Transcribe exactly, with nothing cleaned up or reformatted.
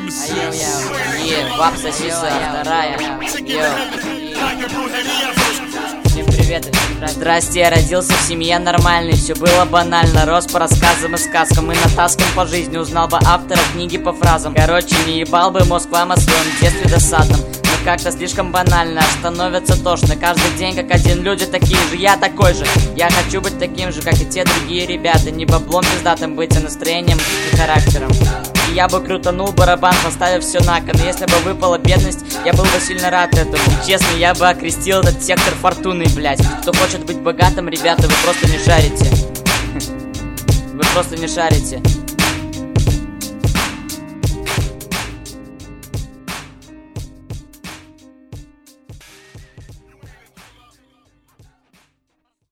Йоу, баб сосиса, вторая. Всем привет, здрасте, я родился в семье нормальной. Все было банально, рос по рассказам и сказкам. И натаскан по жизни, узнал бы автора книги по фразам. Короче, не ебал бы мозг вам о своем детстве досадном. Но как-то слишком банально, становится тошно. Каждый день как один, люди такие же, я такой же. Я хочу быть таким же, как и те другие ребята. Не баблом пиздатым быть, а настроением и характером. И я бы крутанул барабан, поставив все на кон. Если бы выпала бедность, я был бы сильно рад этому. И честно, я бы окрестил этот сектор фортуной, блять. Кто хочет быть богатым, ребята, вы просто не шарите. Вы просто не шарите.